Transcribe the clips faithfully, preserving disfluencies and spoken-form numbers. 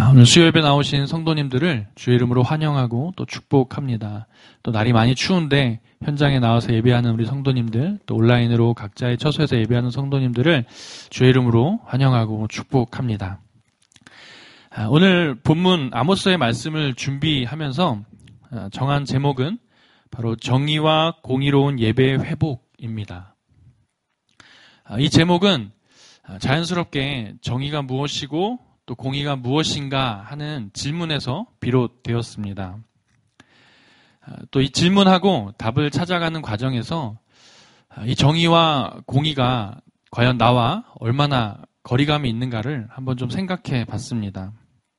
오늘 수요예배 나오신 성도님들을 주의 이름으로 환영하고 또 축복합니다. 또 날이 많이 추운데 현장에 나와서 예배하는 우리 성도님들, 또 온라인으로 각자의 처소에서 예배하는 성도님들을 주의 이름으로 환영하고 축복합니다. 오늘 본문 아모스의 말씀을 준비하면서 정한 제목은 바로 정의와 공의로운 예배의 회복입니다. 이 제목은 자연스럽게 정의가 무엇이고 또 공의가 무엇인가 하는 질문에서 비롯되었습니다. 또 이 질문하고 답을 찾아가는 과정에서 이 정의와 공의가 과연 나와 얼마나 거리감이 있는가를 한번 좀 생각해 봤습니다.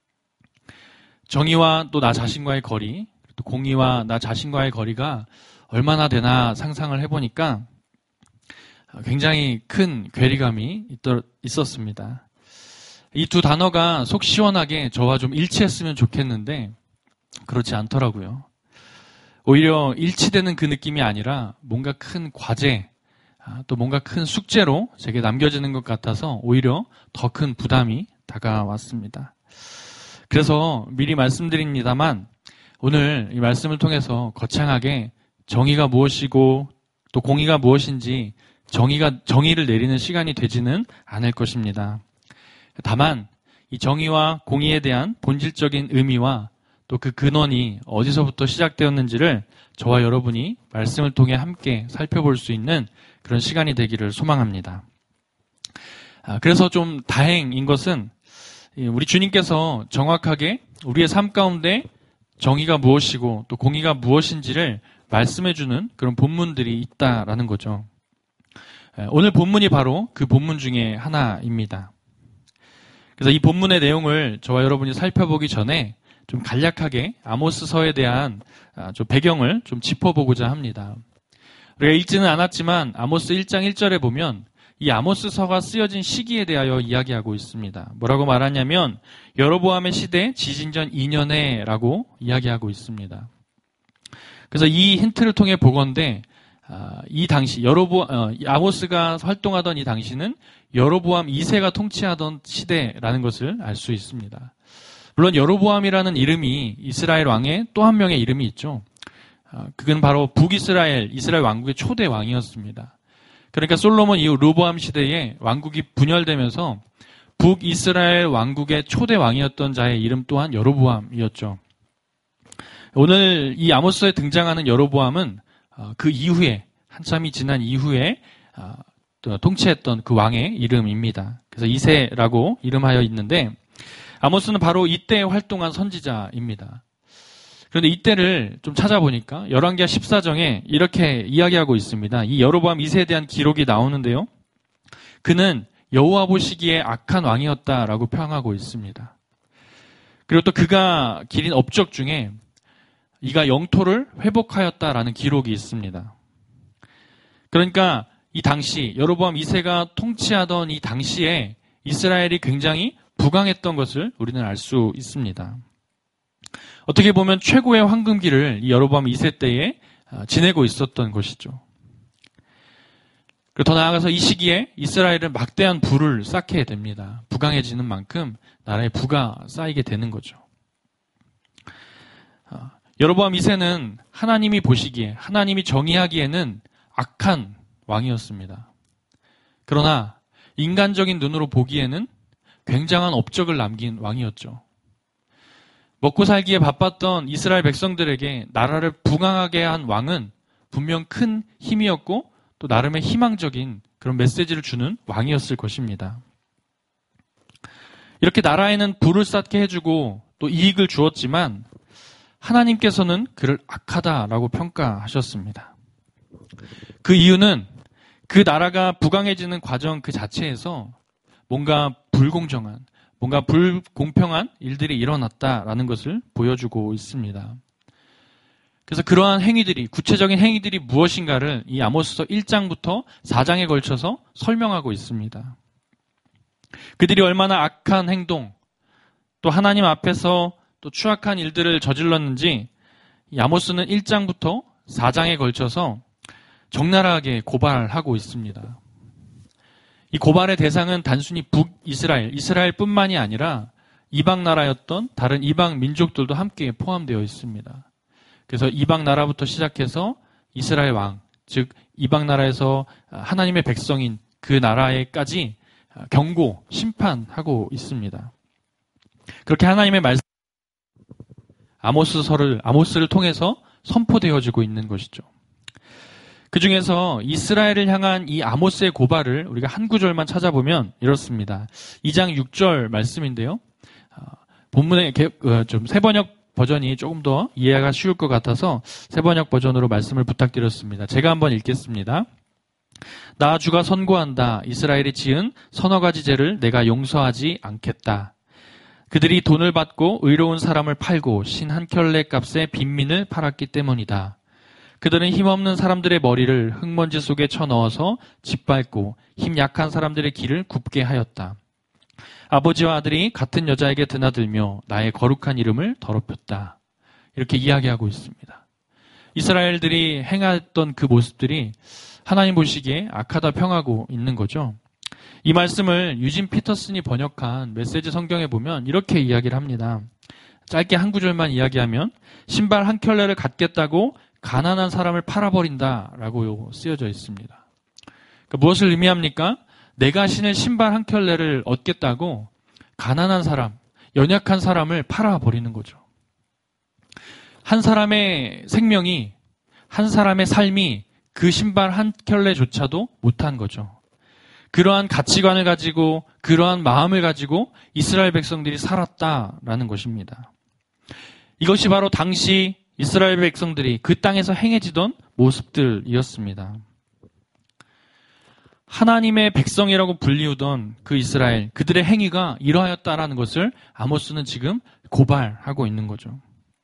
정의와 또 나 자신과의 거리, 또 공의와 나 자신과의 거리가 얼마나 되나 상상을 해보니까 굉장히 큰 괴리감이 있었습니다. 이 두 단어가 속 시원하게 저와 좀 일치했으면 좋겠는데 그렇지 않더라고요. 오히려 일치되는 그 느낌이 아니라 뭔가 큰 과제, 또 뭔가 큰 숙제로 제게 남겨지는 것 같아서 오히려 더 큰 부담이 다가왔습니다. 그래서 미리 말씀드립니다만 오늘 이 말씀을 통해서 거창하게 정의가 무엇이고 또 공의가 무엇인지 정의가, 정의를 내리는 시간이 되지는 않을 것입니다. 다만 이 정의와 공의에 대한 본질적인 의미와 또 그 근원이 어디서부터 시작되었는지를 저와 여러분이 말씀을 통해 함께 살펴볼 수 있는 그런 시간이 되기를 소망합니다. 그래서 좀 다행인 것은 우리 주님께서 정확하게 우리의 삶 가운데 정의가 무엇이고 또 공의가 무엇인지를 말씀해주는 그런 본문들이 있다라는 거죠. 오늘 본문이 바로 그 본문 중에 하나입니다. 그래서 이 본문의 내용을 저와 여러분이 살펴보기 전에 좀 간략하게 아모스서에 대한 좀 배경을 좀 짚어보고자 합니다. 우리가 읽지는 않았지만 아모스 일 장 일 절에 보면 이 아모스서가 쓰여진 시기에 대하여 이야기하고 있습니다. 뭐라고 말하냐면 여로보암의 시대 지진전 이 년에라고 이야기하고 있습니다. 그래서 이 힌트를 통해 보건대 이 당시 여로보 어, 아모스가 활동하던 이 당시는 여로보암 이 세가 통치하던 시대라는 것을 알 수 있습니다. 물론 여로보암이라는 이름이 이스라엘 왕의 또 한 명의 이름이 있죠. 그건 바로 북이스라엘, 이스라엘 왕국의 초대 왕이었습니다. 그러니까 솔로몬 이후 르보암 시대에 왕국이 분열되면서 북이스라엘 왕국의 초대 왕이었던 자의 이름 또한 여로보암이었죠. 오늘 이 아모스에 등장하는 여로보암은 그 이후에 한참이 지난 이후에 통치했던 그 왕의 이름입니다. 그래서 이 세라고 이름하여 있는데 아모스는 바로 이때 활동한 선지자입니다. 그런데 이때를 좀 찾아보니까 열왕기하 십사 장에 이렇게 이야기하고 있습니다. 이 여로보암 이 세에 대한 기록이 나오는데요. 그는 여호와 보시기에 악한 왕이었다라고 표현하고 있습니다. 그리고 또 그가 기린 업적 중에 이가 영토를 회복하였다라는 기록이 있습니다. 그러니까 이 당시 여로보암 이 세가 통치하던 이 당시에 이스라엘이 굉장히 부강했던 것을 우리는 알 수 있습니다. 어떻게 보면 최고의 황금기를 이 여로보암 이 세 때에 지내고 있었던 것이죠. 그리고 더 나아가서 이 시기에 이스라엘은 막대한 부를 쌓게 됩니다. 부강해지는 만큼 나라의 부가 쌓이게 되는 거죠. 여로보암 이 세는 하나님이 보시기에, 하나님이 정의하기에는 악한 왕이었습니다. 그러나 인간적인 눈으로 보기에는 굉장한 업적을 남긴 왕이었죠. 먹고 살기에 바빴던 이스라엘 백성들에게 나라를 부강하게 한 왕은 분명 큰 힘이었고 또 나름의 희망적인 그런 메시지를 주는 왕이었을 것입니다. 이렇게 나라에는 부를 쌓게 해주고 또 이익을 주었지만 하나님께서는 그를 악하다라고 평가하셨습니다. 그 이유는 그 나라가 부강해지는 과정 그 자체에서 뭔가 불공정한, 뭔가 불공평한 일들이 일어났다라는 것을 보여주고 있습니다. 그래서 그러한 행위들이, 구체적인 행위들이 무엇인가를 이 아모스서 일 장부터 사 장에 걸쳐서 설명하고 있습니다. 그들이 얼마나 악한 행동, 또 하나님 앞에서 또 추악한 일들을 저질렀는지 이 아모스는 일 장부터 사 장에 걸쳐서 적나라하게 고발하고 있습니다. 이 고발의 대상은 단순히 북이스라엘, 이스라엘뿐만이 아니라 이방 나라였던 다른 이방 민족들도 함께 포함되어 있습니다. 그래서 이방 나라부터 시작해서 이스라엘 왕, 즉 이방 나라에서 하나님의 백성인 그 나라에까지 경고, 심판하고 있습니다. 그렇게 하나님의 말씀, 아모스서를, 아모스를 통해서 선포되어지고 있는 것이죠. 그 중에서 이스라엘을 향한 이 아모스의 고발을 우리가 한 구절만 찾아보면 이렇습니다. 이 장 육 절 말씀인데요. 본문의 좀 새번역 버전이 조금 더 이해가 쉬울 것 같아서 새번역 버전으로 말씀을 부탁드렸습니다. 제가 한번 읽겠습니다. 나 주가 선고한다. 이스라엘이 지은 서너 가지 죄를 내가 용서하지 않겠다. 그들이 돈을 받고 의로운 사람을 팔고 신 한 켤레 값에 빈민을 팔았기 때문이다. 그들은 힘없는 사람들의 머리를 흙먼지 속에 쳐넣어서 짓밟고 힘 약한 사람들의 길을 굽게 하였다. 아버지와 아들이 같은 여자에게 드나들며 나의 거룩한 이름을 더럽혔다. 이렇게 이야기하고 있습니다. 이스라엘들이 행했던 그 모습들이 하나님 보시기에 악하다 평하고 있는 거죠. 이 말씀을 유진 피터슨이 번역한 메시지 성경에 보면 이렇게 이야기를 합니다. 짧게 한 구절만 이야기하면 신발 한 켤레를 갖겠다고 가난한 사람을 팔아버린다라고 쓰여져 있습니다. 그러니까 무엇을 의미합니까? 내가 신을 신발 한 켤레를 얻겠다고 가난한 사람, 연약한 사람을 팔아버리는 거죠. 한 사람의 생명이, 한 사람의 삶이 그 신발 한 켤레조차도 못한 거죠. 그러한 가치관을 가지고, 그러한 마음을 가지고 이스라엘 백성들이 살았다라는 것입니다. 이것이 바로 당시 이스라엘 백성들이 그 땅에서 행해지던 모습들이었습니다. 하나님의 백성이라고 불리우던 그 이스라엘, 그들의 행위가 이러하였다라는 것을 아모스는 지금 고발하고 있는 거죠.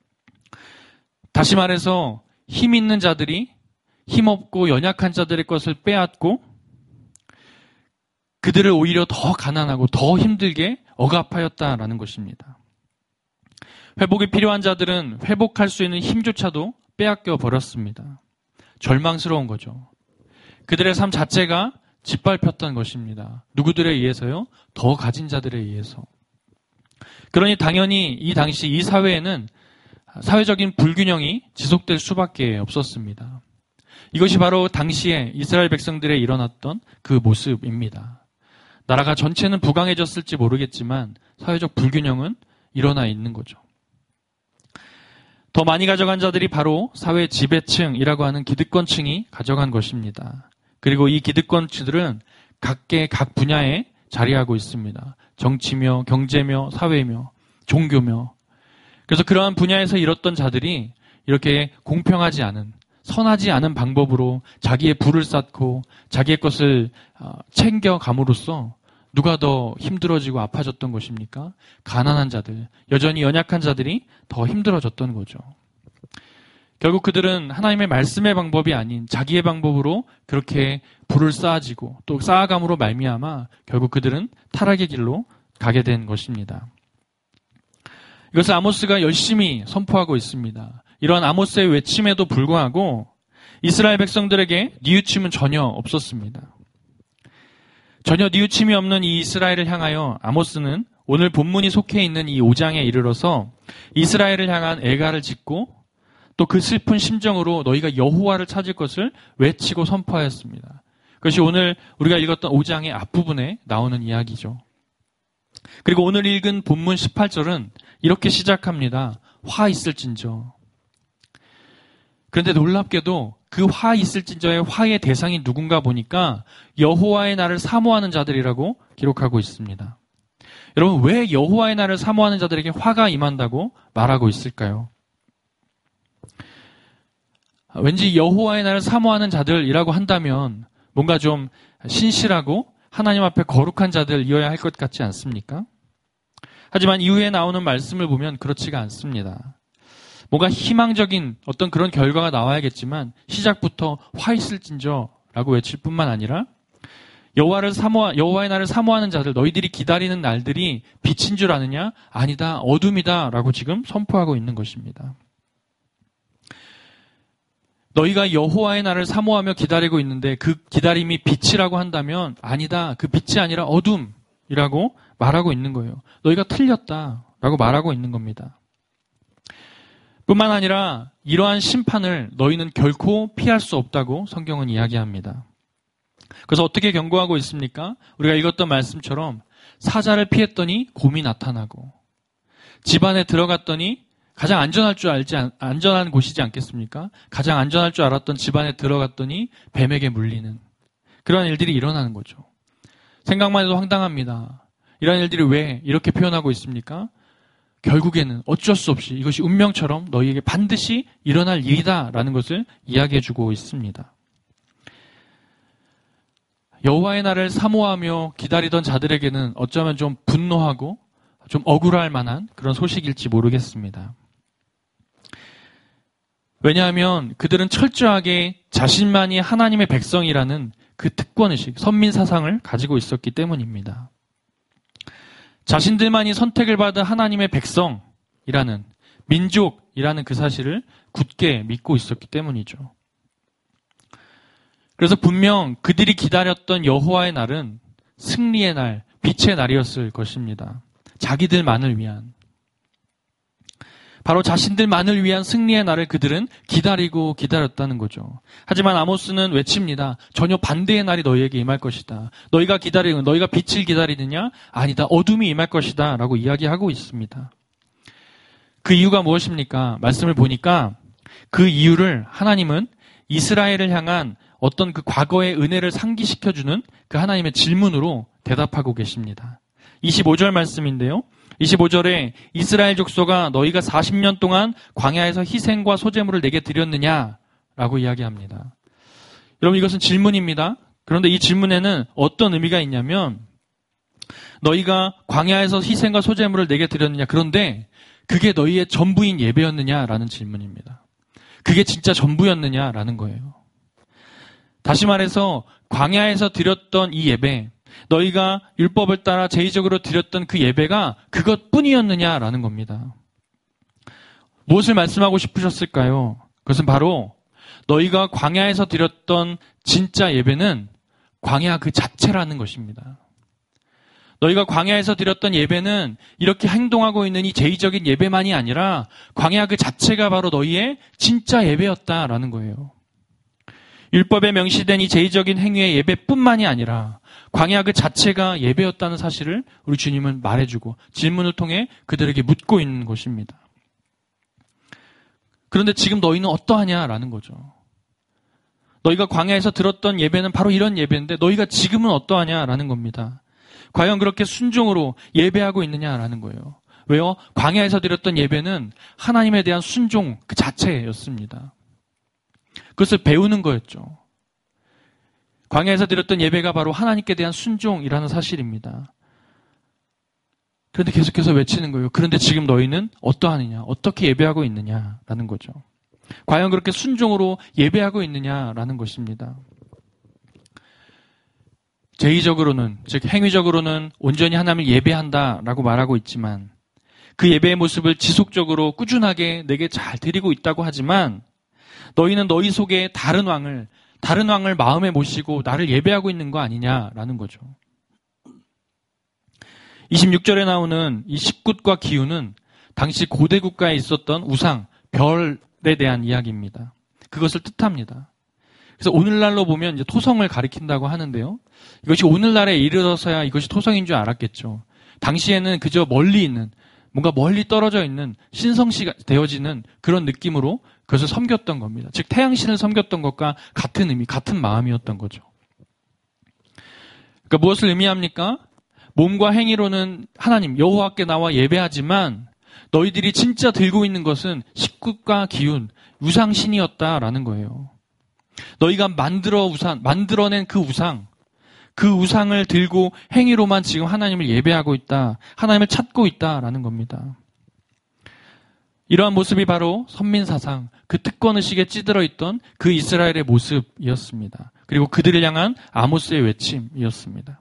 다시 말해서 힘 있는 자들이 힘없고 연약한 자들의 것을 빼앗고 그들을 오히려 더 가난하고 더 힘들게 억압하였다라는 것입니다. 회복이 필요한 자들은 회복할 수 있는 힘조차도 빼앗겨 버렸습니다. 절망스러운 거죠. 그들의 삶 자체가 짓밟혔던 것입니다. 누구들에 의해서요? 더 가진 자들에 의해서. 그러니 당연히 이 당시 이 사회에는 사회적인 불균형이 지속될 수밖에 없었습니다. 이것이 바로 당시에 이스라엘 백성들에 일어났던 그 모습입니다. 나라가 전체는 부강해졌을지 모르겠지만 사회적 불균형은 일어나 있는 거죠. 더 많이 가져간 자들이 바로 사회 지배층이라고 하는 기득권층이 가져간 것입니다. 그리고 이 기득권층들은 각계 각 분야에 자리하고 있습니다. 정치며 경제며 사회며 종교며. 그래서 그러한 분야에서 잃었던 자들이 이렇게 공평하지 않은, 선하지 않은 방법으로 자기의 부를 쌓고 자기의 것을 챙겨감으로써 누가 더 힘들어지고 아파졌던 것입니까? 가난한 자들, 여전히 연약한 자들이 더 힘들어졌던 거죠. 결국 그들은 하나님의 말씀의 방법이 아닌 자기의 방법으로 그렇게 부를 쌓아지고 또 쌓아감으로 말미암아 결국 그들은 타락의 길로 가게 된 것입니다. 이것을 아모스가 열심히 선포하고 있습니다. 이러한 아모스의 외침에도 불구하고 이스라엘 백성들에게 뉘우침은 전혀 없었습니다. 전혀 뉘우침이 없는 이 이스라엘을 향하여 아모스는 오늘 본문이 속해 있는 이 오 장에 이르러서 이스라엘을 향한 애가를 짓고 또 그 슬픈 심정으로 너희가 여호와를 찾을 것을 외치고 선포하였습니다. 그것이 오늘 우리가 읽었던 오 장의 앞부분에 나오는 이야기죠. 그리고 오늘 읽은 본문 십팔 절은 이렇게 시작합니다. 화 있을진저. 그런데 놀랍게도 그 화 있을진저의 화의 대상이 누군가 보니까 여호와의 날을 사모하는 자들이라고 기록하고 있습니다. 여러분, 왜 여호와의 날을 사모하는 자들에게 화가 임한다고 말하고 있을까요? 왠지 여호와의 날을 사모하는 자들이라고 한다면 뭔가 좀 신실하고 하나님 앞에 거룩한 자들이어야 할 것 같지 않습니까? 하지만 이후에 나오는 말씀을 보면 그렇지가 않습니다. 뭔가 희망적인 어떤 그런 결과가 나와야겠지만 시작부터 화 있을진저라고 외칠 뿐만 아니라 여호와를 사모 여호와의 날을 사모하는 자들, 너희들이 기다리는 날들이 빛인 줄 아느냐? 아니다, 어둠이다라고 지금 선포하고 있는 것입니다. 너희가 여호와의 날을 사모하며 기다리고 있는데 그 기다림이 빛이라고 한다면 아니다, 그 빛이 아니라 어둠이라고 말하고 있는 거예요. 너희가 틀렸다라고 말하고 있는 겁니다. 뿐만 아니라 이러한 심판을 너희는 결코 피할 수 없다고 성경은 이야기합니다. 그래서 어떻게 경고하고 있습니까? 우리가 읽었던 말씀처럼 사자를 피했더니 곰이 나타나고 집안에 들어갔더니 가장 안전할 줄 알지 안전한 곳이지 않겠습니까? 가장 안전할 줄 알았던 집안에 들어갔더니 뱀에게 물리는 그런 일들이 일어나는 거죠. 생각만 해도 황당합니다. 이런 일들이 왜 이렇게 표현하고 있습니까? 결국에는 어쩔 수 없이 이것이 운명처럼 너희에게 반드시 일어날 일이다라는 것을 이야기해주고 있습니다. 여호와의 날을 사모하며 기다리던 자들에게는 어쩌면 좀 분노하고 좀 억울할 만한 그런 소식일지 모르겠습니다. 왜냐하면 그들은 철저하게 자신만이 하나님의 백성이라는 그 특권의식, 선민사상을 가지고 있었기 때문입니다. 자신들만이 선택을 받은 하나님의 백성이라는, 민족이라는 그 사실을 굳게 믿고 있었기 때문이죠. 그래서 분명 그들이 기다렸던 여호와의 날은 승리의 날, 빛의 날이었을 것입니다. 자기들만을 위한, 바로 자신들만을 위한 승리의 날을 그들은 기다리고 기다렸다는 거죠. 하지만 아모스는 외칩니다. 전혀 반대의 날이 너희에게 임할 것이다. 너희가 기다리는, 너희가 빛을 기다리느냐? 아니다. 어둠이 임할 것이다. 라고 이야기하고 있습니다. 그 이유가 무엇입니까? 말씀을 보니까 그 이유를 하나님은 이스라엘을 향한 어떤 그 과거의 은혜를 상기시켜주는 그 하나님의 질문으로 대답하고 계십니다. 이십오 절 말씀인데요. 이십오 절에 이스라엘 족속아 너희가 사십 년 동안 광야에서 희생과 소제물을 내게 드렸느냐라고 이야기합니다. 여러분 이것은 질문입니다. 그런데 이 질문에는 어떤 의미가 있냐면 너희가 광야에서 희생과 소제물을 내게 드렸느냐, 그런데 그게 너희의 전부인 예배였느냐라는 질문입니다. 그게 진짜 전부였느냐라는 거예요. 다시 말해서 광야에서 드렸던 이 예배, 너희가 율법을 따라 제의적으로 드렸던 그 예배가 그것뿐이었느냐라는 겁니다. 무엇을 말씀하고 싶으셨을까요? 그것은 바로 너희가 광야에서 드렸던 진짜 예배는 광야 그 자체라는 것입니다. 너희가 광야에서 드렸던 예배는 이렇게 행동하고 있는 이 제의적인 예배만이 아니라 광야 그 자체가 바로 너희의 진짜 예배였다라는 거예요. 율법에 명시된 이 제의적인 행위의 예배뿐만이 아니라 광야 그 자체가 예배였다는 사실을 우리 주님은 말해주고 질문을 통해 그들에게 묻고 있는 것입니다. 그런데 지금 너희는 어떠하냐라는 거죠. 너희가 광야에서 들었던 예배는 바로 이런 예배인데 너희가 지금은 어떠하냐라는 겁니다. 과연 그렇게 순종으로 예배하고 있느냐라는 거예요. 왜요? 광야에서 드렸던 예배는 하나님에 대한 순종 그 자체였습니다. 그것을 배우는 거였죠. 광야에서 드렸던 예배가 바로 하나님께 대한 순종이라는 사실입니다. 그런데 계속해서 외치는 거예요. 그런데 지금 너희는 어떠하느냐, 어떻게 예배하고 있느냐라는 거죠. 과연 그렇게 순종으로 예배하고 있느냐라는 것입니다. 제의적으로는, 즉 행위적으로는 온전히 하나님을 예배한다라고 말하고 있지만 그 예배의 모습을 지속적으로 꾸준하게 내게 잘 드리고 있다고 하지만 너희는 너희 속에 다른 왕을 다른 왕을 마음에 모시고 나를 예배하고 있는 거 아니냐라는 거죠. 이십육 절에 나오는 이 십굿과 기후는 당시 고대 국가에 있었던 우상, 별에 대한 이야기입니다. 그것을 뜻합니다. 그래서 오늘날로 보면 이제 토성을 가리킨다고 하는데요. 이것이 오늘날에 이르러서야 이것이 토성인 줄 알았겠죠. 당시에는 그저 멀리 있는, 뭔가 멀리 떨어져 있는 신성시가 되어지는 그런 느낌으로 그것을 섬겼던 겁니다. 즉 태양신을 섬겼던 것과 같은 의미, 같은 마음이었던 거죠. 그러니까 무엇을 의미합니까? 몸과 행위로는 하나님 여호와께 나와 예배하지만 너희들이 진짜 들고 있는 것은 십굿과 기운, 우상신이었다라는 거예요. 너희가 만들어 우상, 만들어낸 그 우상, 그 우상을 들고 행위로만 지금 하나님을 예배하고 있다, 하나님을 찾고 있다라는 겁니다. 이러한 모습이 바로 선민사상, 그 특권의식에 찌들어 있던 그 이스라엘의 모습이었습니다. 그리고 그들을 향한 아모스의 외침이었습니다.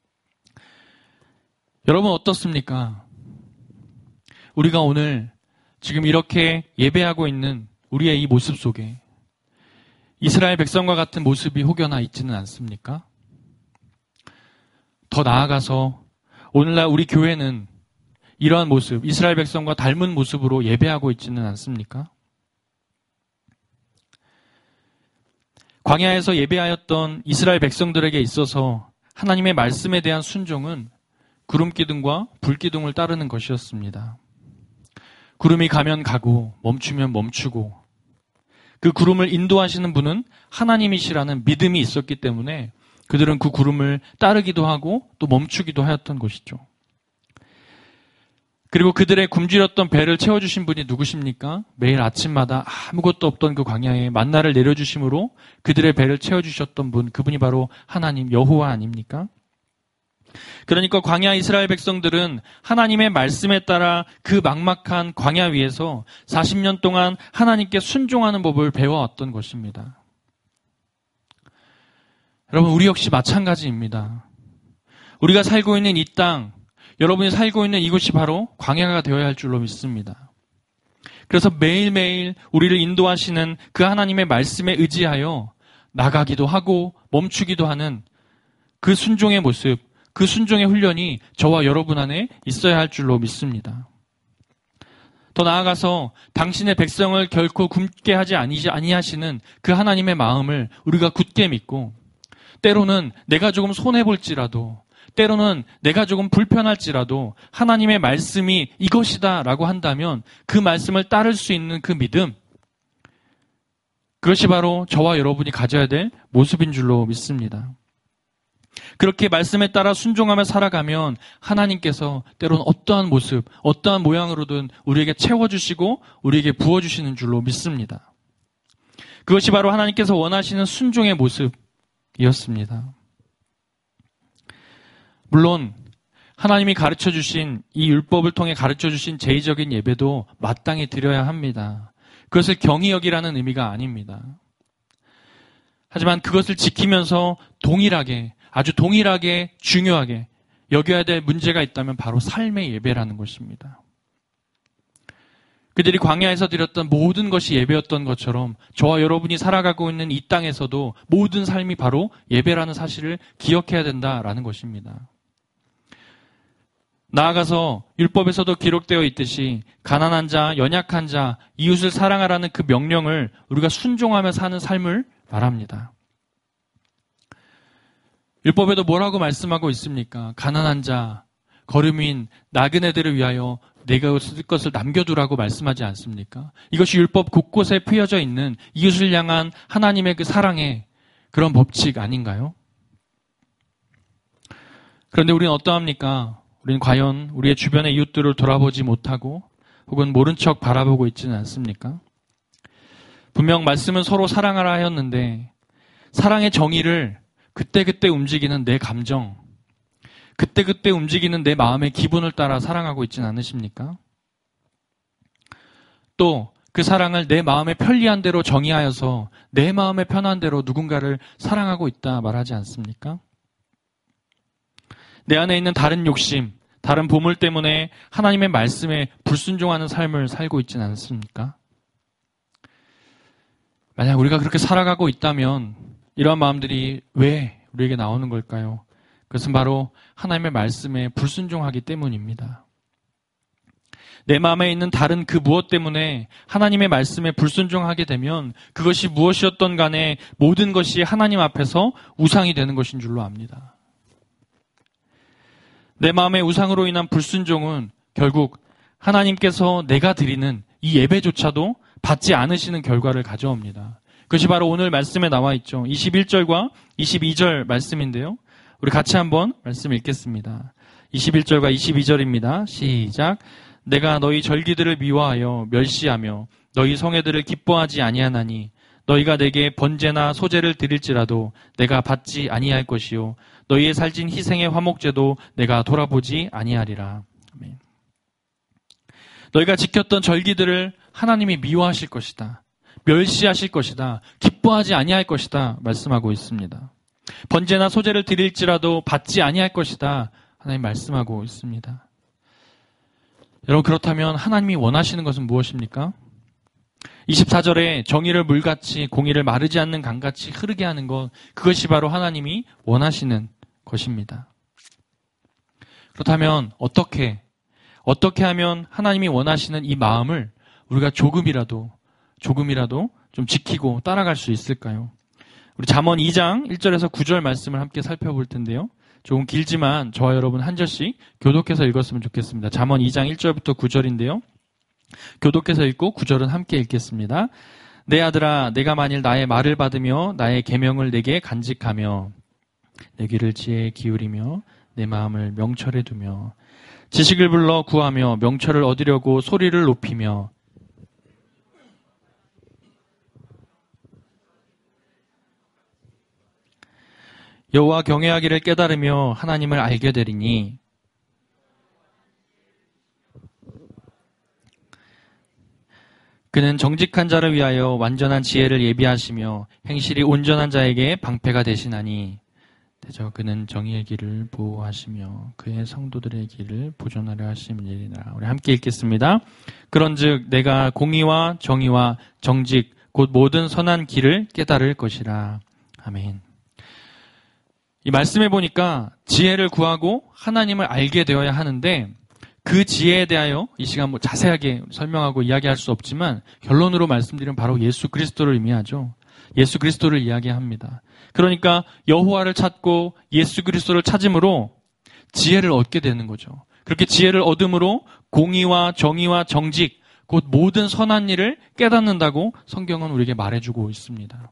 여러분 어떻습니까? 우리가 오늘 지금 이렇게 예배하고 있는 우리의 이 모습 속에 이스라엘 백성과 같은 모습이 혹여나 있지는 않습니까? 더 나아가서 오늘날 우리 교회는 이러한 모습, 이스라엘 백성과 닮은 모습으로 예배하고 있지는 않습니까? 광야에서 예배하였던 이스라엘 백성들에게 있어서 하나님의 말씀에 대한 순종은 구름기둥과 불기둥을 따르는 것이었습니다. 구름이 가면 가고 멈추면 멈추고 그 구름을 인도하시는 분은 하나님이시라는 믿음이 있었기 때문에 그들은 그 구름을 따르기도 하고 또 멈추기도 하였던 것이죠. 그리고 그들의 굶주렸던 배를 채워주신 분이 누구십니까? 매일 아침마다 아무것도 없던 그 광야에 만나를 내려주심으로 그들의 배를 채워주셨던 분, 그분이 바로 하나님 여호와 아닙니까? 그러니까 광야 이스라엘 백성들은 하나님의 말씀에 따라 그 막막한 광야 위에서 사십 년 동안 하나님께 순종하는 법을 배워왔던 것입니다. 여러분, 우리 역시 마찬가지입니다. 우리가 살고 있는 이 땅, 여러분이 살고 있는 이곳이 바로 광야가 되어야 할 줄로 믿습니다. 그래서 매일매일 우리를 인도하시는 그 하나님의 말씀에 의지하여 나가기도 하고 멈추기도 하는 그 순종의 모습, 그 순종의 훈련이 저와 여러분 안에 있어야 할 줄로 믿습니다. 더 나아가서 당신의 백성을 결코 굶게 하지 아니하시는 그 하나님의 마음을 우리가 굳게 믿고 때로는 내가 조금 손해볼지라도 때로는 내가 조금 불편할지라도 하나님의 말씀이 이것이다 라고 한다면 그 말씀을 따를 수 있는 그 믿음, 그것이 바로 저와 여러분이 가져야 될 모습인 줄로 믿습니다. 그렇게 말씀에 따라 순종하며 살아가면 하나님께서 때로는 어떠한 모습, 어떠한 모양으로든 우리에게 채워주시고 우리에게 부어주시는 줄로 믿습니다. 그것이 바로 하나님께서 원하시는 순종의 모습이었습니다. 물론 하나님이 가르쳐주신 이 율법을 통해 가르쳐주신 제의적인 예배도 마땅히 드려야 합니다. 그것을 경히 여기라는 의미가 아닙니다. 하지만 그것을 지키면서 동일하게, 아주 동일하게 중요하게 여겨야 될 문제가 있다면 바로 삶의 예배라는 것입니다. 그들이 광야에서 드렸던 모든 것이 예배였던 것처럼 저와 여러분이 살아가고 있는 이 땅에서도 모든 삶이 바로 예배라는 사실을 기억해야 된다라는 것입니다. 나아가서 율법에서도 기록되어 있듯이 가난한 자, 연약한 자, 이웃을 사랑하라는 그 명령을 우리가 순종하며 사는 삶을 말합니다. 율법에도 뭐라고 말씀하고 있습니까? 가난한 자, 거름인 나그네들을 위하여 내가 쓸 것을 남겨두라고 말씀하지 않습니까? 이것이 율법 곳곳에 피어져 있는 이웃을 향한 하나님의 그 사랑의 그런 법칙 아닌가요? 그런데 우리는 어떠합니까? 우리는 과연 우리의 주변의 이웃들을 돌아보지 못하고 혹은 모른 척 바라보고 있지는 않습니까? 분명 말씀은 서로 사랑하라 하였는데 사랑의 정의를 그때그때 움직이는 내 감정, 그때그때 움직이는 내 마음의 기분을 따라 사랑하고 있지는 않으십니까? 또 그 사랑을 내 마음에 편리한 대로 정의하여서 내 마음에 편한 대로 누군가를 사랑하고 있다 말하지 않습니까? 내 안에 있는 다른 욕심, 다른 보물 때문에 하나님의 말씀에 불순종하는 삶을 살고 있지는 않습니까? 만약 우리가 그렇게 살아가고 있다면 이러한 마음들이 왜 우리에게 나오는 걸까요? 그것은 바로 하나님의 말씀에 불순종하기 때문입니다. 내 마음에 있는 다른 그 무엇 때문에 하나님의 말씀에 불순종하게 되면 그것이 무엇이었던 간에 모든 것이 하나님 앞에서 우상이 되는 것인 줄로 압니다. 내 마음의 우상으로 인한 불순종은 결국 하나님께서 내가 드리는 이 예배조차도 받지 않으시는 결과를 가져옵니다. 그것이 바로 오늘 말씀에 나와 있죠. 이십일 절과 이십이 절 말씀인데요. 우리 같이 한번 말씀 읽겠습니다. 이십일 절과 이십이 절입니다. 시작. 내가 너희 절기들을 미워하여 멸시하며 너희 성회들을 기뻐하지 아니하나니 너희가 내게 번제나 소제를 드릴지라도 내가 받지 아니할 것이요 너희의 살진 희생의 화목제도 내가 돌아보지 아니하리라. 아멘. 너희가 지켰던 절기들을 하나님이 미워하실 것이다. 멸시하실 것이다. 기뻐하지 아니할 것이다. 말씀하고 있습니다. 번제나 소제를 드릴지라도 받지 아니할 것이다. 하나님 말씀하고 있습니다. 여러분, 그렇다면 하나님이 원하시는 것은 무엇입니까? 이십사 절에 정의를 물같이 공의를 마르지 않는 강같이 흐르게 하는 것, 그것이 바로 하나님이 원하시는 것입니다. 그렇다면 어떻게, 어떻게 하면 하나님이 원하시는 이 마음을 우리가 조금이라도, 조금이라도 좀 지키고 따라갈 수 있을까요? 우리 잠언 이 장 일 절에서 구 절 말씀을 함께 살펴볼 텐데요. 조금 길지만 저와 여러분 한 절씩 교독해서 읽었으면 좋겠습니다. 잠언 이 장 일 절부터 구 절인데요. 교독해서 읽고 구 절은 함께 읽겠습니다. 내 아들아, 내가 만일 나의 말을 받으며 나의 계명을 내게 간직하며 내 귀를 지혜에 기울이며 내 마음을 명철에 두며 지식을 불러 구하며 명철을 얻으려고 소리를 높이며 여호와 경외하기를 깨달으며 하나님을 알게 되리니 그는 정직한 자를 위하여 완전한 지혜를 예비하시며 행실이 온전한 자에게 방패가 되시나니 대저 그는 정의의 길을 보호하시며 그의 성도들의 길을 보존하려 하심이니라. 우리 함께 읽겠습니다. 그런즉 내가 공의와 정의와 정직 곧 모든 선한 길을 깨달을 것이라. 아멘. 이 말씀해 보니까 지혜를 구하고 하나님을 알게 되어야 하는데 그 지혜에 대하여 이 시간 뭐 자세하게 설명하고 이야기할 수 없지만 결론으로 말씀드리면 바로 예수 그리스도를 의미하죠. 예수 그리스도를 이야기합니다. 그러니까 여호와를 찾고 예수 그리스도를 찾음으로 지혜를 얻게 되는 거죠. 그렇게 지혜를 얻음으로 공의와 정의와 정직 곧 모든 선한 일을 깨닫는다고 성경은 우리에게 말해주고 있습니다.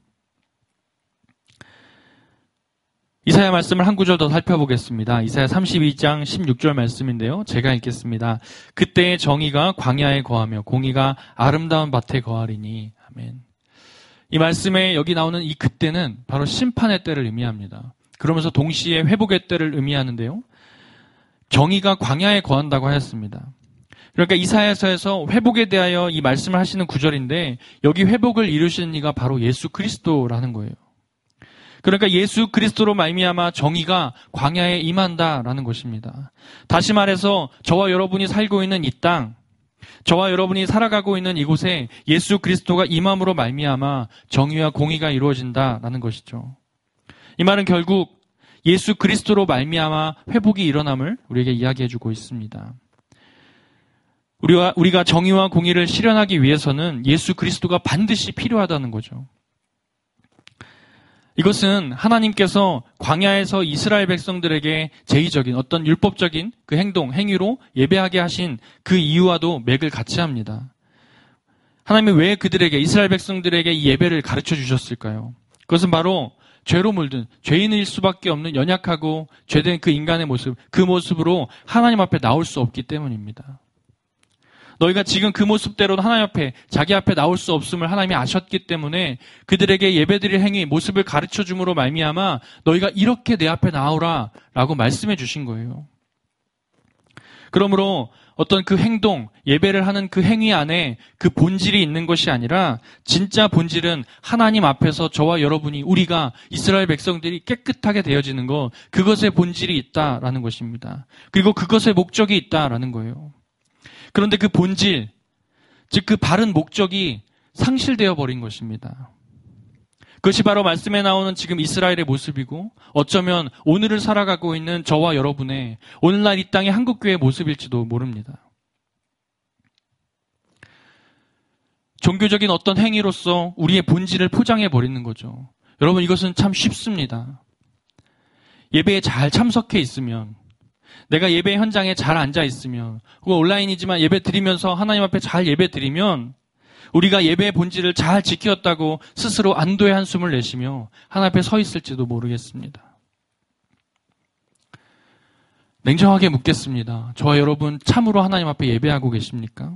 이사야 말씀을 한 구절 더 살펴보겠습니다. 이사야 삼십이 장 십육 절 말씀인데요. 제가 읽겠습니다. 그때의 정의가 광야에 거하며 공의가 아름다운 밭에 거하리니. 아멘. 이 말씀에 여기 나오는 이 그때는 바로 심판의 때를 의미합니다. 그러면서 동시에 회복의 때를 의미하는데요. 정의가 광야에 거한다고 하였습니다. 그러니까 이사야서에서 회복에 대하여 이 말씀을 하시는 구절인데 여기 회복을 이루시는 이가 바로 예수 그리스도라는 거예요. 그러니까 예수 그리스도로 말미암아 정의가 광야에 임한다라는 것입니다. 다시 말해서 저와 여러분이 살고 있는 이 땅, 저와 여러분이 살아가고 있는 이곳에 예수 그리스도가 임함으로 말미암아 정의와 공의가 이루어진다라는 것이죠. 이 말은 결국 예수 그리스도로 말미암아 회복이 일어남을 우리에게 이야기해주고 있습니다. 우리가 우리가 정의와 공의를 실현하기 위해서는 예수 그리스도가 반드시 필요하다는 거죠. 이것은 하나님께서 광야에서 이스라엘 백성들에게 제의적인 어떤 율법적인 그 행동, 행위로 예배하게 하신 그 이유와도 맥을 같이 합니다. 하나님이 왜 그들에게, 이스라엘 백성들에게 이 예배를 가르쳐 주셨을까요? 그것은 바로 죄로 물든, 죄인일 수밖에 없는 연약하고 죄된 그 인간의 모습, 그 모습으로 하나님 앞에 나올 수 없기 때문입니다. 너희가 지금 그 모습대로 하나님 앞에, 자기 앞에 나올 수 없음을 하나님이 아셨기 때문에 그들에게 예배드릴 행위, 모습을 가르쳐 줌으로 말미암아 너희가 이렇게 내 앞에 나오라 라고 말씀해 주신 거예요. 그러므로 어떤 그 행동, 예배를 하는 그 행위 안에 그 본질이 있는 것이 아니라 진짜 본질은 하나님 앞에서 저와 여러분이, 우리가, 이스라엘 백성들이 깨끗하게 되어지는 것, 그것의 본질이 있다라는 것입니다. 그리고 그것의 목적이 있다라는 거예요. 그런데 그 본질, 즉 그 바른 목적이 상실되어 버린 것입니다. 그것이 바로 말씀에 나오는 지금 이스라엘의 모습이고 어쩌면 오늘을 살아가고 있는 저와 여러분의 오늘날 이 땅의 한국교회의 모습일지도 모릅니다. 종교적인 어떤 행위로서 우리의 본질을 포장해 버리는 거죠. 여러분, 이것은 참 쉽습니다. 예배에 잘 참석해 있으면, 내가 예배 현장에 잘 앉아 있으면, 혹은 온라인이지만 예배 드리면서 하나님 앞에 잘 예배 드리면 우리가 예배의 본질을 잘 지켰다고 스스로 안도의 한숨을 내쉬며 하나님 앞에 서 있을지도 모르겠습니다. 냉정하게 묻겠습니다. 저와 여러분 참으로 하나님 앞에 예배하고 계십니까?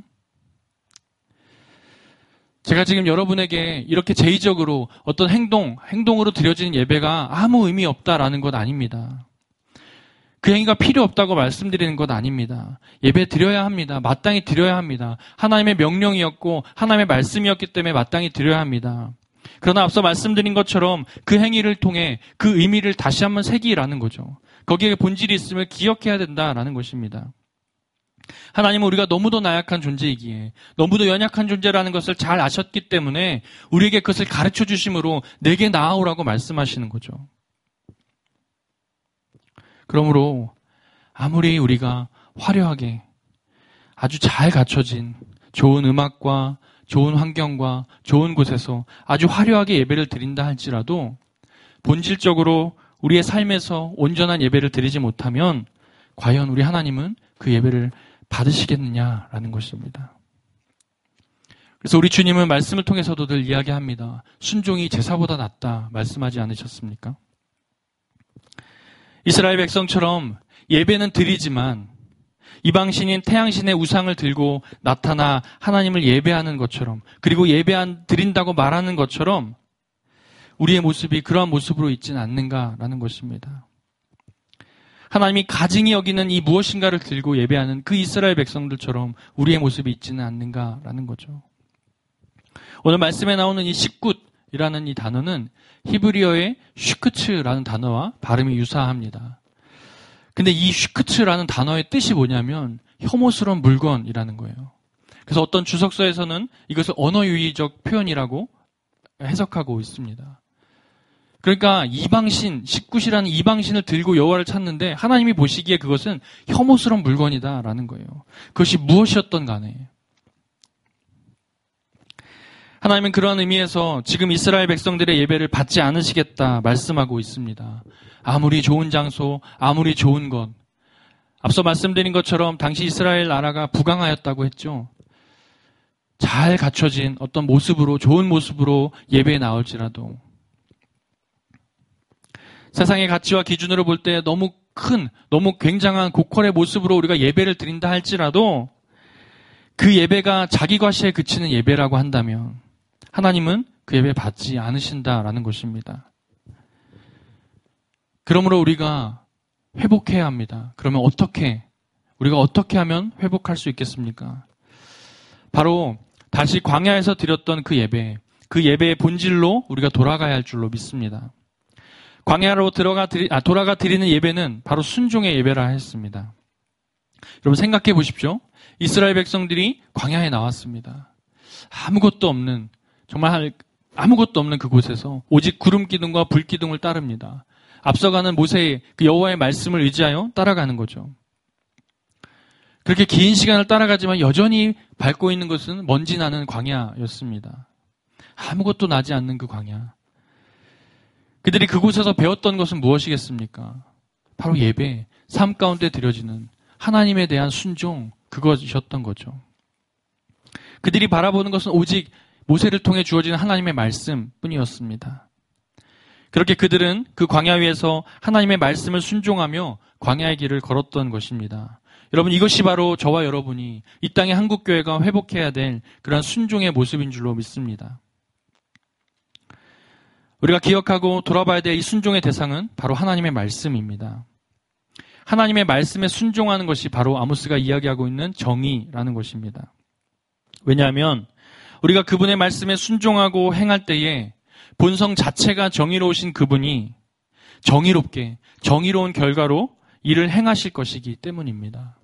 제가 지금 여러분에게 이렇게 제의적으로 어떤 행동, 행동으로 드려지는 예배가 아무 의미 없다라는 것 아닙니다. 그 행위가 필요 없다고 말씀드리는 것 아닙니다. 예배 드려야 합니다. 마땅히 드려야 합니다. 하나님의 명령이었고 하나님의 말씀이었기 때문에 마땅히 드려야 합니다. 그러나 앞서 말씀드린 것처럼 그 행위를 통해 그 의미를 다시 한번 새기라는 거죠. 거기에 본질이 있음을 기억해야 된다라는 것입니다. 하나님은 우리가 너무도 나약한 존재이기에, 너무도 연약한 존재라는 것을 잘 아셨기 때문에 우리에게 그것을 가르쳐 주심으로 내게 나아오라고 말씀하시는 거죠. 그러므로 아무리 우리가 화려하게 아주 잘 갖춰진 좋은 음악과 좋은 환경과 좋은 곳에서 아주 화려하게 예배를 드린다 할지라도 본질적으로 우리의 삶에서 온전한 예배를 드리지 못하면 과연 우리 하나님은 그 예배를 받으시겠느냐라는 것입니다. 그래서 우리 주님은 말씀을 통해서도 늘 이야기합니다. 순종이 제사보다 낫다 말씀하지 않으셨습니까? 이스라엘 백성처럼 예배는 드리지만 이방신인 태양신의 우상을 들고 나타나 하나님을 예배하는 것처럼, 그리고 예배 드린다고 말하는 것처럼 우리의 모습이 그러한 모습으로 있지는 않는가라는 것입니다. 하나님이 가증히 여기는 이 무엇인가를 들고 예배하는 그 이스라엘 백성들처럼 우리의 모습이 있지는 않는가라는 거죠. 오늘 말씀에 나오는 이 식굿이라는 이 단어는 히브리어의 슈크츠라는 단어와 발음이 유사합니다. 근데 이 슈크츠라는 단어의 뜻이 뭐냐면 혐오스러운 물건이라는 거예요. 그래서 어떤 주석서에서는 이것을 언어유희적 표현이라고 해석하고 있습니다. 그러니까 이방신, 식굿이라는 이방신을 들고 여호와를 찾는데 하나님이 보시기에 그것은 혐오스러운 물건이다라는 거예요. 그것이 무엇이었던 간에. 하나님은 그런 의미에서 지금 이스라엘 백성들의 예배를 받지 않으시겠다 말씀하고 있습니다. 아무리 좋은 장소, 아무리 좋은 것. 앞서 말씀드린 것처럼 당시 이스라엘 나라가 부강하였다고 했죠. 잘 갖춰진 어떤 모습으로, 좋은 모습으로 예배에 나올지라도 세상의 가치와 기준으로 볼 때 너무 큰, 너무 굉장한 고퀄의 모습으로 우리가 예배를 드린다 할지라도 그 예배가 자기 과시에 그치는 예배라고 한다면 하나님은 그 예배 받지 않으신다라는 것입니다. 그러므로 우리가 회복해야 합니다. 그러면 어떻게, 우리가 어떻게 하면 회복할 수 있겠습니까? 바로 다시 광야에서 드렸던 그 예배, 그 예배의 본질로 우리가 돌아가야 할 줄로 믿습니다. 광야로 들어가 드리, 아, 돌아가 드리는 예배는 바로 순종의 예배라 했습니다. 여러분 생각해 보십시오. 이스라엘 백성들이 광야에 나왔습니다. 아무것도 없는, 정말 아무것도 없는 그곳에서 오직 구름 기둥과 불 기둥을 따릅니다. 앞서가는 모세의 그 여호와의 말씀을 의지하여 따라가는 거죠. 그렇게 긴 시간을 따라가지만 여전히 밟고 있는 것은 먼지 나는 광야였습니다. 아무것도 나지 않는 그 광야. 그들이 그곳에서 배웠던 것은 무엇이겠습니까? 바로 예배, 삶 가운데 드려지는 하나님에 대한 순종, 그것이었던 거죠. 그들이 바라보는 것은 오직 모세를 통해 주어지는 하나님의 말씀뿐이었습니다. 그렇게 그들은 그 광야 위에서 하나님의 말씀을 순종하며 광야의 길을 걸었던 것입니다. 여러분, 이것이 바로 저와 여러분이 이 땅의 한국교회가 회복해야 될 그런 순종의 모습인 줄로 믿습니다. 우리가 기억하고 돌아봐야 될 이 순종의 대상은 바로 하나님의 말씀입니다. 하나님의 말씀에 순종하는 것이 바로 아모스가 이야기하고 있는 정의라는 것입니다. 왜냐하면 우리가 그분의 말씀에 순종하고 행할 때에 본성 자체가 정의로우신 그분이 정의롭게, 정의로운 결과로 일을 행하실 것이기 때문입니다.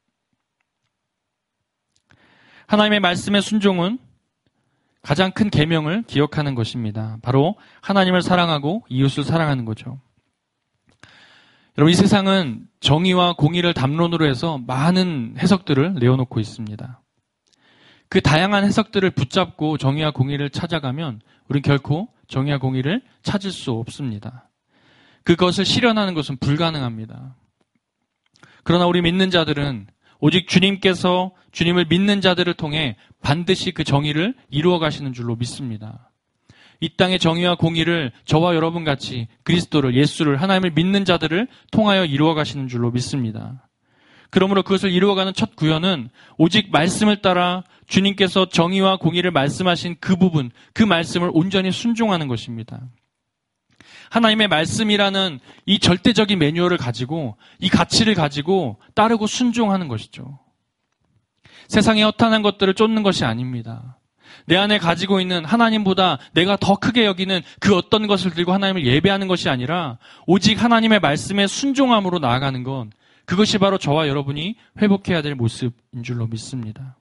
하나님의 말씀의 순종은 가장 큰 계명을 기억하는 것입니다. 바로 하나님을 사랑하고 이웃을 사랑하는 거죠. 여러분, 이 세상은 정의와 공의를 담론으로 해서 많은 해석들을 내어놓고 있습니다. 그 다양한 해석들을 붙잡고 정의와 공의를 찾아가면 우리는 결코 정의와 공의를 찾을 수 없습니다. 그것을 실현하는 것은 불가능합니다. 그러나 우리 믿는 자들은 오직 주님께서 주님을 믿는 자들을 통해 반드시 그 정의를 이루어 가시는 줄로 믿습니다. 이 땅의 정의와 공의를 저와 여러분 같이 그리스도를, 예수를, 하나님을 믿는 자들을 통하여 이루어 가시는 줄로 믿습니다. 그러므로 그것을 이루어가는 첫 구현은 오직 말씀을 따라 주님께서 정의와 공의를 말씀하신 그 부분, 그 말씀을 온전히 순종하는 것입니다. 하나님의 말씀이라는 이 절대적인 매뉴얼을 가지고, 이 가치를 가지고 따르고 순종하는 것이죠. 세상의 허탄한 것들을 쫓는 것이 아닙니다. 내 안에 가지고 있는 하나님보다 내가 더 크게 여기는 그 어떤 것을 들고 하나님을 예배하는 것이 아니라 오직 하나님의 말씀에 순종함으로 나아가는 것, 그것이 바로 저와 여러분이 회복해야 될 모습인 줄로 믿습니다.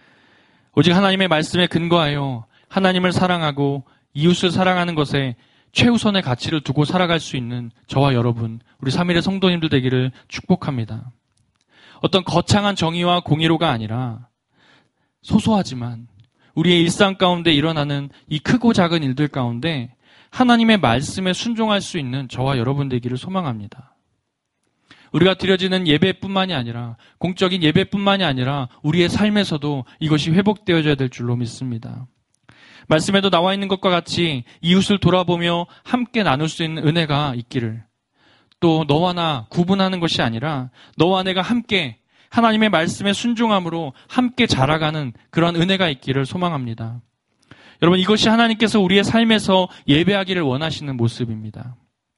오직 하나님의 말씀에 근거하여 하나님을 사랑하고 이웃을 사랑하는 것에 최우선의 가치를 두고 살아갈 수 있는 저와 여러분, 우리 삼일의 성도님들 되기를 축복합니다. 어떤 거창한 정의와 공의로가 아니라 소소하지만 우리의 일상 가운데 일어나는 이 크고 작은 일들 가운데 하나님의 말씀에 순종할 수 있는 저와 여러분 되기를 소망합니다. 우리가 드려지는 예배뿐만이 아니라, 공적인 예배뿐만이 아니라 우리의 삶에서도 이것이 회복되어져야 될 줄로 믿습니다. 말씀에도 나와 있는 것과 같이 이웃을 돌아보며 함께 나눌 수 있는 은혜가 있기를, 또 너와 나 구분하는 것이 아니라 너와 내가 함께 하나님의 말씀에 순종함으로 함께 자라가는 그런 은혜가 있기를 소망합니다. 여러분, 이것이 하나님께서 우리의 삶에서 예배하기를 원하시는 모습입니다.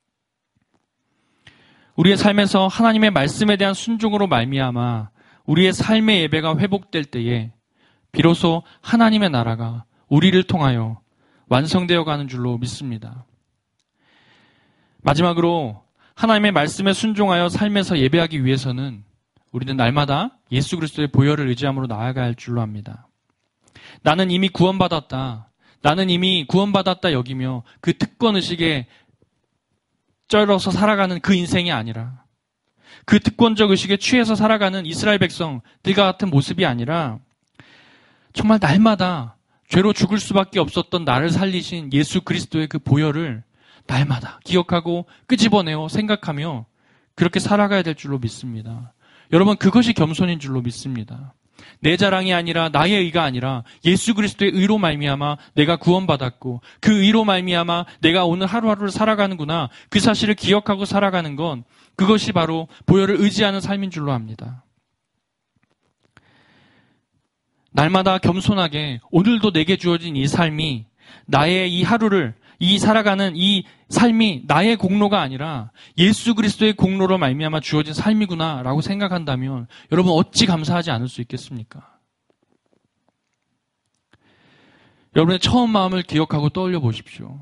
우리의 삶에서 하나님의 말씀에 대한 순종으로 말미암아 우리의 삶의 예배가 회복될 때에 비로소 하나님의 나라가 우리를 통하여 완성되어 가는 줄로 믿습니다. 마지막으로 하나님의 말씀에 순종하여 삶에서 예배하기 위해서는 우리는 날마다 예수 그리스도의 보혈을 의지함으로 나아가야 할 줄로 압니다. 나는 이미 구원받았다. 나는 이미 구원받았다 여기며 그 특권의식에 쩔어서 살아가는 그 인생이 아니라, 그 특권적 의식에 취해서 살아가는 이스라엘 백성들과 같은 모습이 아니라 정말 날마다 죄로 죽을 수밖에 없었던 나를 살리신 예수 그리스도의 그 보혈을 날마다 기억하고 끄집어내어 생각하며 그렇게 살아가야 될 줄로 믿습니다. 여러분, 그것이 겸손인 줄로 믿습니다. 내 자랑이 아니라, 나의 의가 아니라 예수 그리스도의 의로 말미암아 내가 구원받았고 그 의로 말미암아 내가 오늘 하루하루를 살아가는구나, 그 사실을 기억하고 살아가는 건 그것이 바로 보혈을 의지하는 삶인 줄로 압니다. 날마다 겸손하게 오늘도 내게 주어진 이 삶이, 나의 이 하루를, 이 살아가는 이 삶이 나의 공로가 아니라 예수 그리스도의 공로로 말미암아 주어진 삶이구나라고 생각한다면 여러분, 어찌 감사하지 않을 수 있겠습니까? 여러분의 처음 마음을 기억하고 떠올려 보십시오.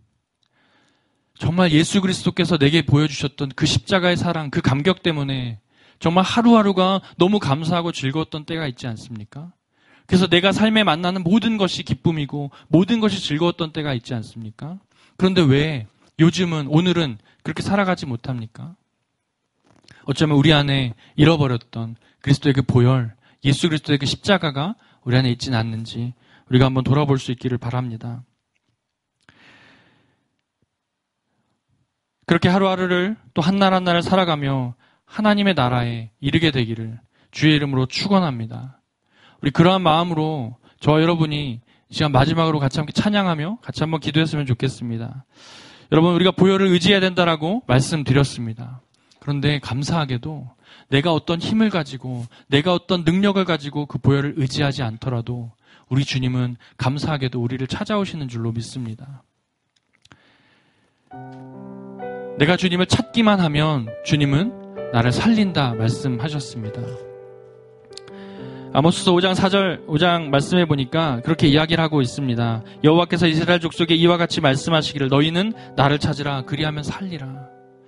정말 예수 그리스도께서 내게 보여주셨던 그 십자가의 사랑, 그 감격 때문에 정말 하루하루가 너무 감사하고 즐거웠던 때가 있지 않습니까? 그래서 내가 삶에 만나는 모든 것이 기쁨이고 모든 것이 즐거웠던 때가 있지 않습니까? 그런데 왜 요즘은, 오늘은 그렇게 살아가지 못합니까? 어쩌면 우리 안에 잃어버렸던 그리스도의 그 보혈, 예수 그리스도의 그 십자가가 우리 안에 있지는 않는지 우리가 한번 돌아볼 수 있기를 바랍니다. 그렇게 하루하루를 또 한날 한날을 살아가며 하나님의 나라에 이르게 되기를 주의 이름으로 축원합니다. 우리 그러한 마음으로 저와 여러분이 이 시간 마지막으로 같이 함께 찬양하며 같이 한번 기도했으면 좋겠습니다. 여러분, 우리가 보혈을 의지해야 된다라고 말씀드렸습니다. 그런데 감사하게도 내가 어떤 힘을 가지고, 내가 어떤 능력을 가지고 그 보혈을 의지하지 않더라도 우리 주님은 감사하게도 우리를 찾아오시는 줄로 믿습니다. 내가 주님을 찾기만 하면 주님은 나를 살린다 말씀하셨습니다. 아모스서 오 장 사 절, 오 장 말씀해 보니까 그렇게 이야기를 하고 있습니다. 여호와께서 이스라엘 족속에 이와 같이 말씀하시기를 너희는 나를 찾으라, 그리하면 살리라.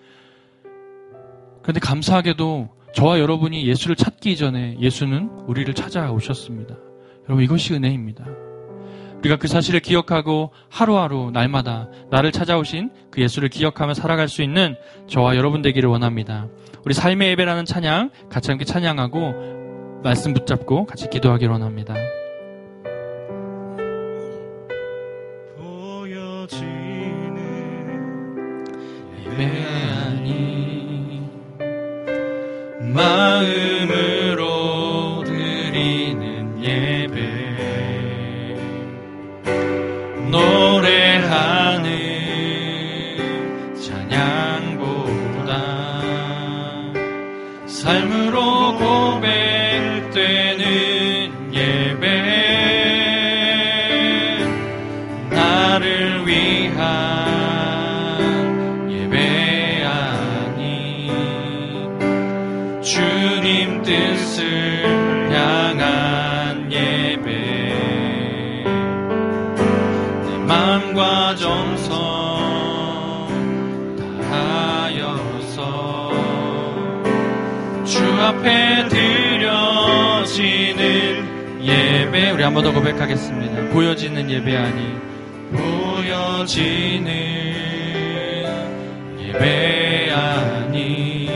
그런데 감사하게도 저와 여러분이 예수를 찾기 이전에 예수는 우리를 찾아오셨습니다. 여러분, 이것이 은혜입니다. 우리가 그 사실을 기억하고 하루하루 날마다 나를 찾아오신 그 예수를 기억하며 살아갈 수 있는 저와 여러분 되기를 원합니다. 우리 삶의 예배라는 찬양 같이 함께 찬양하고 말씀 붙잡고 같이 기도하기를 원합니다. 보여지는 예배하니 마음으로 드리는 예배, 노래하는 찬양보다 삶으로 고백되는 예배, 나를 위한 예배하니 주님 뜻을 향한 예배, 내 마음과 정성 다하여서 주 앞에 드려지는 예배. 우리 한 번 더 고백하겠습니다. 보여지는 예배하니 보여지는 예배하니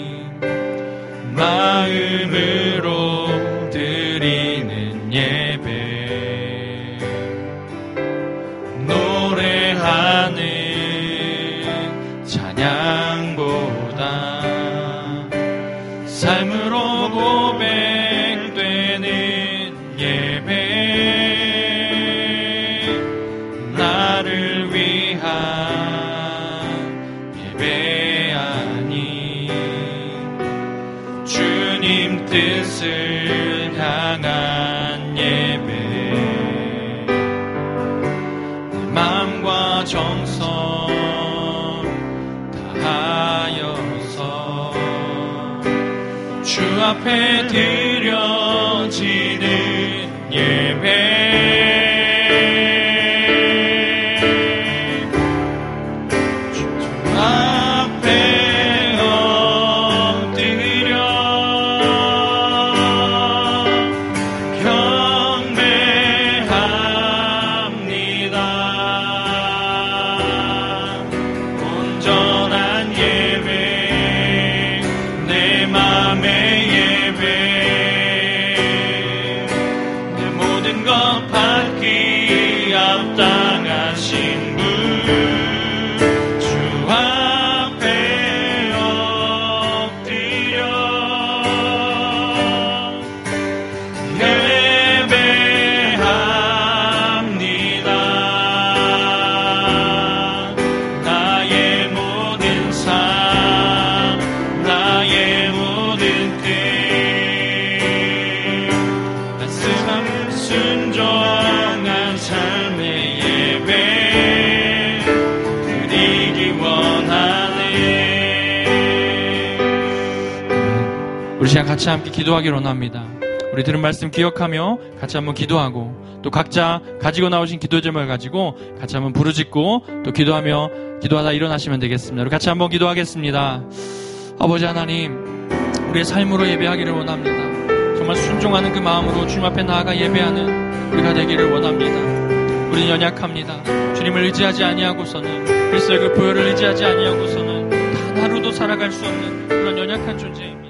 마음으로 드리는 예배 노래하는 찬양보다 삶으로 고백되는 예배 나를 위한 예배하니 주님 뜻을 향한 예배 내 마음과 정성 다하여서 주 앞에 드려지는 예배 우리 시간 같이 함께 기도하기를 원합니다. 우리 들은 말씀 기억하며 같이 한번 기도하고 또 각자 가지고 나오신 기도 제목을 가지고 같이 한번 부르짖고 또 기도하며 기도하다 일어나시면 되겠습니다. 우리 같이 한번 기도하겠습니다. 아버지 하나님, 우리의 삶으로 예배하기를 원합니다. 정말 순종하는 그 마음으로 주님 앞에 나아가 예배하는 우리가 되기를 원합니다. 우리는 연약합니다. 주님을 의지하지 아니하고서는 그리스도의 그 보혈을 의지하지 아니하고서는 단 하루도 살아갈 수 없는 그런 연약한 존재입니다.